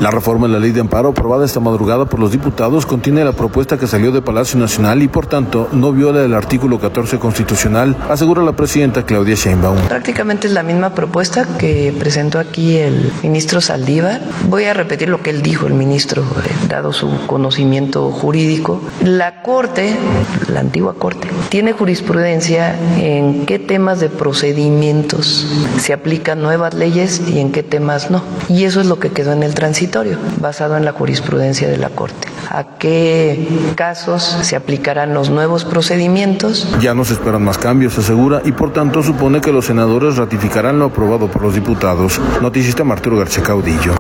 La reforma en la ley de amparo aprobada esta madrugada por los diputados contiene la propuesta que salió de Palacio Nacional y por tanto no viola el artículo 14 constitucional, asegura la presidenta Claudia Sheinbaum. Prácticamente es la misma propuesta que presentó aquí el ministro Saldívar. Voy a repetir lo que él dijo, el ministro, dado su conocimiento jurídico. La Corte, la antigua Corte, tiene jurisprudencia en qué temas de procedimientos se aplican nuevas leyes y en qué temas no. Y eso es lo que quedó en el transitorio, basado en la jurisprudencia de la Corte. ¿A qué casos se aplicarán los nuevos procedimientos? Ya no se esperan más cambios, asegura, y por tanto supone que los senadores ratificarán lo aprobado por los diputados. Noticista Arturo García Caudillo.